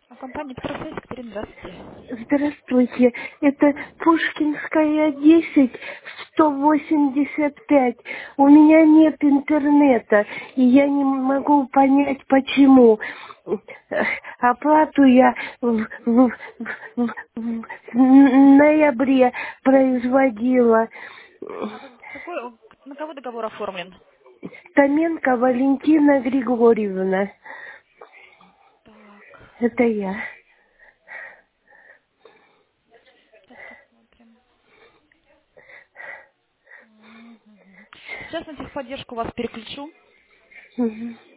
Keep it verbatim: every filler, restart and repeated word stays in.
А компания Петросвязь, Екатерина, здравствуйте. Здравствуйте. Это Пушкинская десять, сто восемьдесят пять. У меня нет интернета, и я не могу понять, почему. Оплату я в, в- в- в- в ноябре производила. А как, какой, на кого договор оформлен? Томенко Валентина Григорьевна. Так, Это я. сейчас посмотрим. Мгм. Сейчас на техподдержку вас переключу.